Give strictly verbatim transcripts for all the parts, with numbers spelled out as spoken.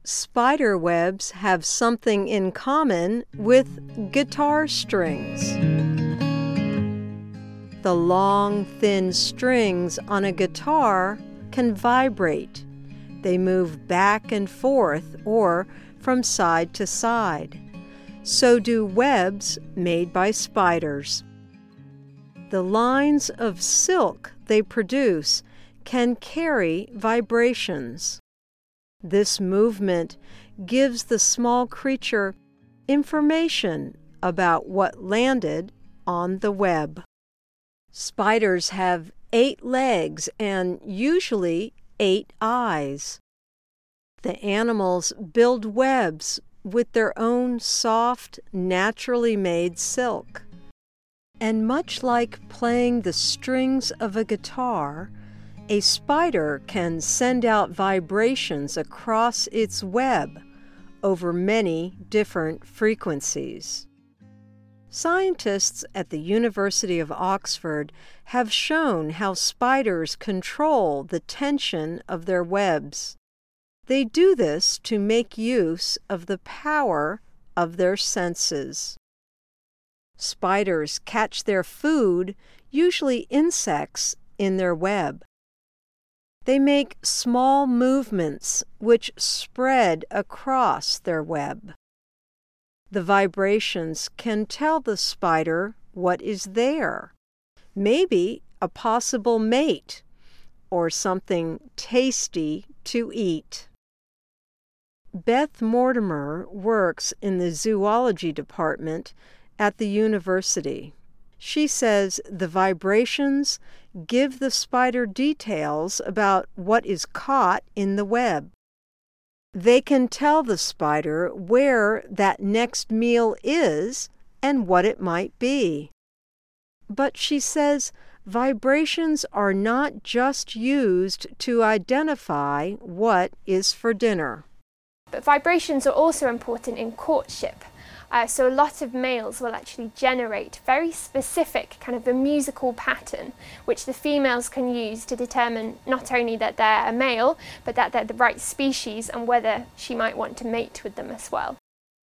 Spider webs have something in common with guitar strings. The long, thin strings on a guitar can vibrate. They move back and forth or from side to side. So do webs made by spiders. The lines of silk they produce can carry vibrations. This movement gives the small creature information about what landed on the web. Spiders have eight legs and usually eight eyes. The animals build webs with their own soft, naturally made silk. And much like playing the strings of a guitar, a spider can send out vibrations across its web over many different frequencies. Scientists at the University of Oxford have shown how spiders control the tension of their webs. They do this to make use of the power of their senses. Spiders catch their food, usually insects, in their web. They make small movements which spread across their web. The vibrations can tell the spider what is there, maybe a possible mate or something tasty to eat. Beth Mortimer works in the zoology department at the university. She says the vibrations give the spider details about what is caught in the web. They can tell the spider where that next meal is and what it might be. But she says vibrations are not just used to identify what is for dinner. But vibrations are also important in courtship. Uh, so a lot of males will actually generate very specific kind of a musical pattern which the females can use to determine not only that they're a male, but that they're the right species and whether she might want to mate with them as well.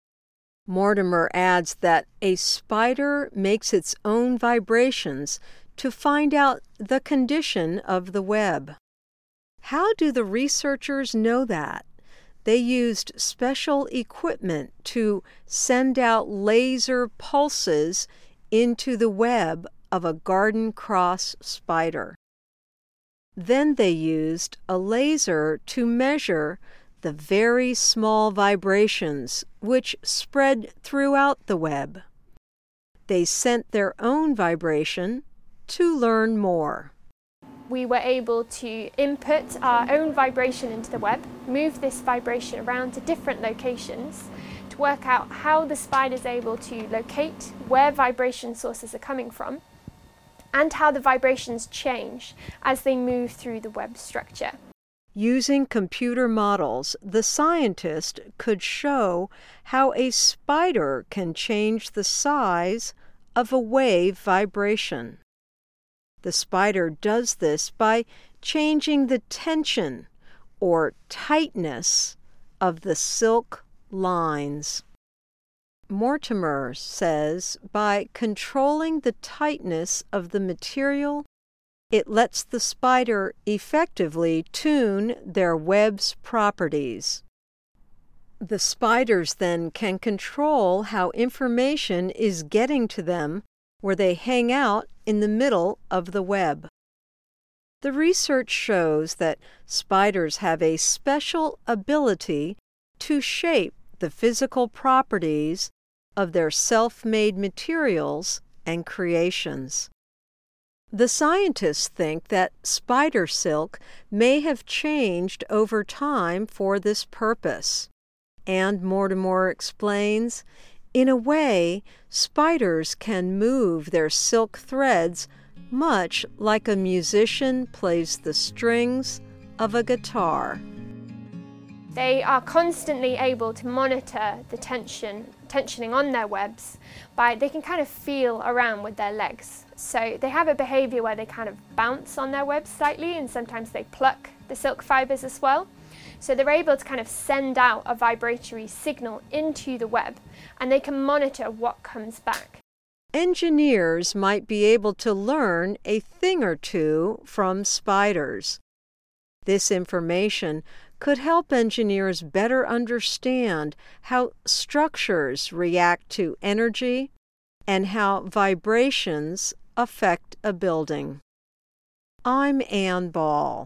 Mortimer adds that a spider makes its own vibrations to find out the condition of the web. How do the researchers know that? They used special equipment to send out laser pulses into the web of a garden cross spider. Then they used a laser to measure the very small vibrations which spread throughout the web. They sent their own vibration to learn more. We were able to input our own vibration into the web, move this vibration around to different locations to work out how the spider is able to locate where vibration sources are coming from and how the vibrations change as they move through the web structure. Using computer models, the scientist could show how a spider can change the size of a wave vibration. The spider does this by changing the tension or tightness of the silk lines. Mortimer says by controlling the tightness of the material, it lets the spider effectively tune their web's properties. The spiders then can control how information is getting to them where they hang out in the middle of the web. The research shows that spiders have a special ability to shape the physical properties of their self-made materials and creations. The scientists think that spider silk may have changed over time for this purpose. And Mortimer explains, in a way, spiders can move their silk threads much like a musician plays the strings of a guitar. They are constantly able to monitor the tension, tensioning on their webs by, they can kind of feel around with their legs. So they have a behavior where they kind of bounce on their webs slightly and sometimes they pluck the silk fibers as well. So they're able to kind of send out a vibratory signal into the web, and they can monitor what comes back. Engineers might be able to learn a thing or two from spiders. This information could help engineers better understand how structures react to energy and how vibrations affect a building. I'm Ann Ball.